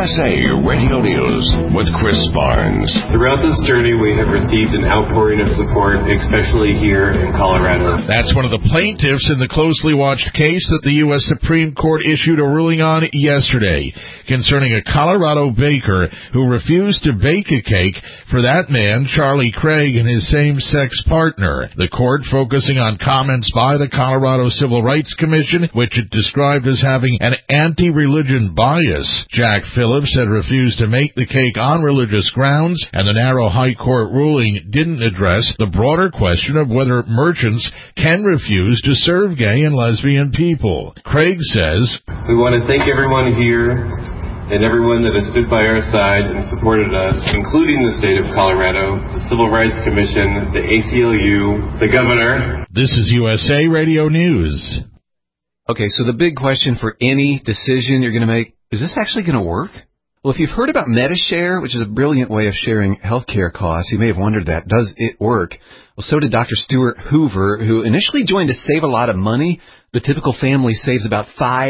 USA Radio News with Chris Barnes. Throughout this journey, we have received an outpouring of support, especially here in Colorado. That's one of the plaintiffs in the closely watched case that the U.S. Supreme Court issued a ruling on yesterday concerning a Colorado baker who refused to bake a cake for that man, Charlie Craig, and his same-sex partner. The court focusing on comments by the Colorado Civil Rights Commission, which it described as having an anti-religion bias. Jack Phillips had refused to make the cake on religious grounds, and the narrow high court ruling didn't address the broader question of whether merchants can refuse to serve gay and lesbian people. Craig says, "We want to thank everyone here and everyone that has stood by our side and supported us, including the state of Colorado, the Civil Rights Commission, the ACLU, the governor." This is USA Radio News. Okay, so the big question for any decision you're going to make, is this actually going to work? Well, if you've heard about Medi-Share, which is a brilliant way of sharing healthcare costs, you may have wondered that. Does it work? Well, so did Dr. Stuart Hoover, who initially joined to save a lot of money. The typical family saves about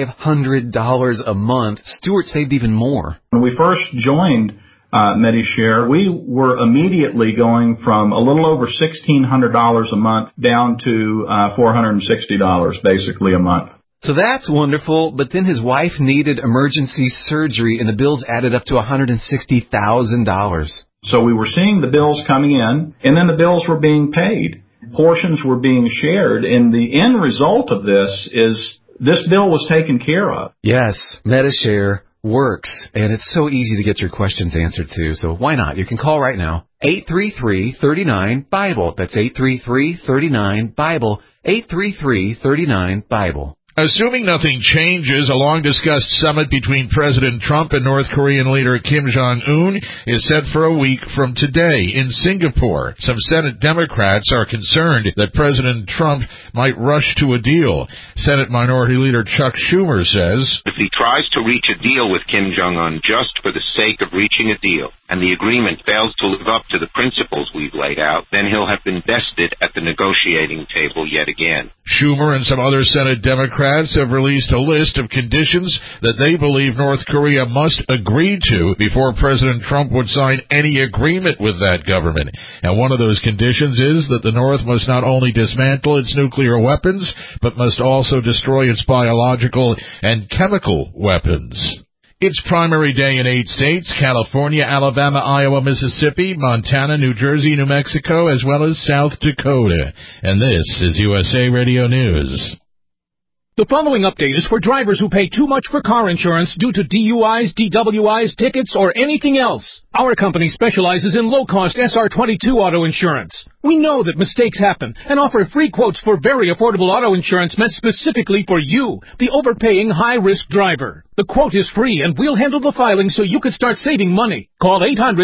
$500 a month. Stuart saved even more. When we first joined Medi-Share, we were immediately going from a little over $1,600 a month down to $460 basically a month. So that's wonderful, but then his wife needed emergency surgery, and the bills added up to $160,000. So we were seeing the bills coming in, and then the bills were being paid. Portions were being shared, and the end result of this is this bill was taken care of. Yes, Medi-Share works, and it's so easy to get your questions answered too, so why not? You can call right now, 833-39-BIBLE. That's 833-39-BIBLE, 833-39-BIBLE. Assuming nothing changes, a long-discussed summit between President Trump and North Korean leader Kim Jong-un is set for a week from today in Singapore. Some Senate Democrats are concerned that President Trump might rush to a deal. Senate Minority Leader Chuck Schumer says, "If he tries to reach a deal with Kim Jong-un just for the sake of reaching a deal, and the agreement fails to live up to the principles we've laid out, then he'll have been bested at the negotiating table yet again." Schumer and some other Senate Democrats have released a list of conditions that they believe North Korea must agree to before President Trump would sign any agreement with that government. And one of those conditions is that the North must not only dismantle its nuclear weapons, but must also destroy its biological and chemical weapons. It's primary day in 8 states: California, Alabama, Iowa, Mississippi, Montana, New Jersey, New Mexico, as well as South Dakota. And this is USA Radio News. The following update is for drivers who pay too much for car insurance due to DUIs, DWIs, tickets, or anything else. Our company specializes in low-cost SR22 auto insurance. We know that mistakes happen and offer free quotes for very affordable auto insurance meant specifically for you, the overpaying high-risk driver. The quote is free, and we'll handle the filing so you can start saving money. Call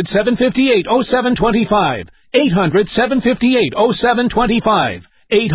800-758-0725. 800-758-0725.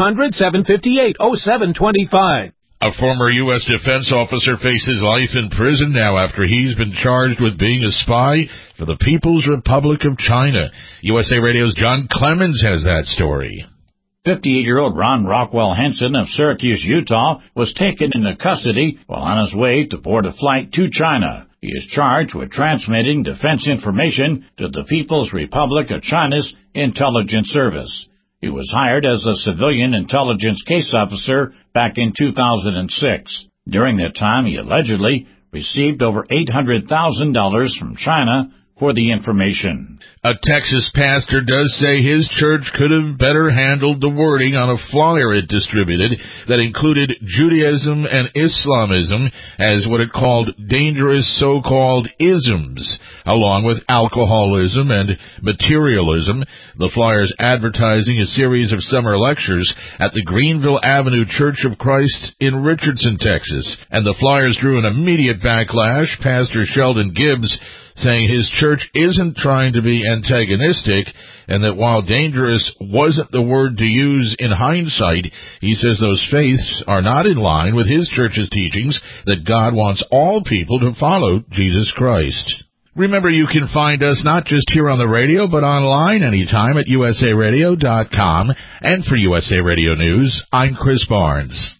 800-758-0725. A former U.S. defense officer faces life in prison now after he's been charged with being a spy for the People's Republic of China. USA Radio's John Clemens has that story. 58-year-old Ron Rockwell Henson of Syracuse, Utah, was taken into custody while on his way to board a flight to China. He is charged with transmitting defense information to the People's Republic of China's intelligence service. He was hired as a civilian intelligence case officer back in 2006. During that time, he allegedly received over $800,000 from China for the information. A Texas pastor does say his church could have better handled the wording on a flyer it distributed that included Judaism and Islamism as what it called dangerous so-called isms, along with alcoholism and materialism. The flyer's advertising a series of summer lectures at the Greenville Avenue Church of Christ in Richardson, Texas. And the flyers drew an immediate backlash. Pastor Sheldon Gibbs saying his church isn't trying to be antagonistic, and that while dangerous wasn't the word to use in hindsight, he says those faiths are not in line with his church's teachings that God wants all people to follow Jesus Christ. Remember, you can find us not just here on the radio, but online anytime at usaradio.com. And for USA Radio News, I'm Chris Barnes.